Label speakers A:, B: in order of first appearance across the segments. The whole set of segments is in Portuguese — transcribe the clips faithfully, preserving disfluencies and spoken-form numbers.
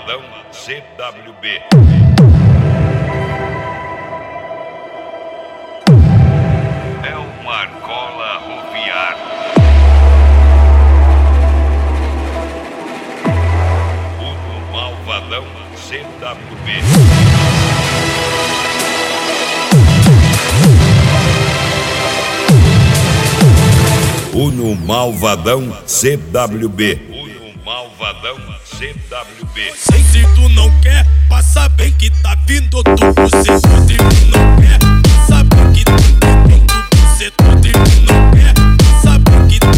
A: Malvadão C W B. É o Marcola Roviar. O Malvadão C W B. Uno Malvadão C W B. Uno Malvadão C W B.
B: Sei se tu não quer, passa bem que tá vindo do você. Rodrigo não quer, passa bem que tá vindo do você. Rodrigo não quer, passa bem que tá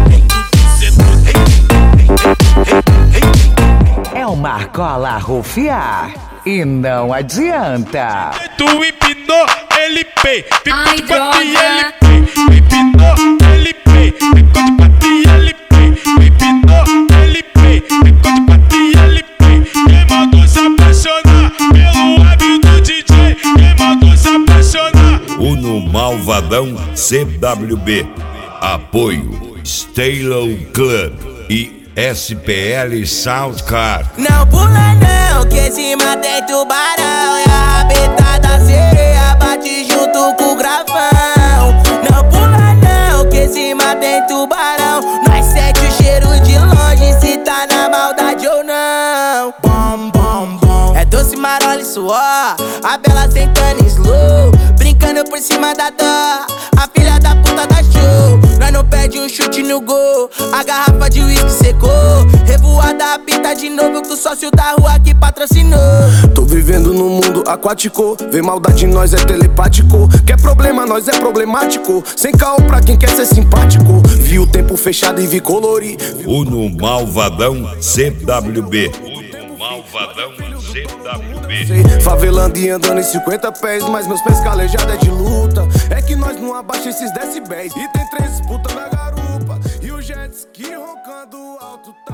B: vindo do você.
C: É o Marcola Rufiar e não adianta.
B: Tu empinou, ele pei, ficou
D: Ai,
B: de quatro e
D: droga.
B: ele pei. Empinou, ele pei, ficou de quatro e ele pei. Empinou, ele pei, ficou de quatro e ele pei. Quem mandou se apaixonar pelo hábito do D J? Quem mandou se apaixonar?
A: Uno Malvadão C W B. Apoio Stalo Club e S P L Soundcard.
E: Não pula não, que cima tem tubarão. E a rabeta da sereia bate junto com o gravão. Não pula não, que cima tem tubarão. Nós sente o cheiro de longe, se tá na maldade ou não. Bom, bom, bom. É doce, marola e suor, a bela sentando em slow, brincando por cima da dó. A filha da puta da show. Nós não perde um chute no gol, a garrafa de uísque secou. Revoada apita de novo com o sócio da rua que patrocinou.
F: Tô vivendo num mundo aquático, vê maldade em nós é telepático. Quer problema, nós é problemático. Sem caô pra quem quer ser simpático. Vi o tempo fechado e vi colorir.
A: Uno Malvadão C W B. Uno Malvadão C W B.
F: Favelando e andando em cinquenta pés, mas meus pés calejados é de luta. É que nós não abaixa esses decibéis. E tem três putas na garupa e o jet ski roncando alto tá.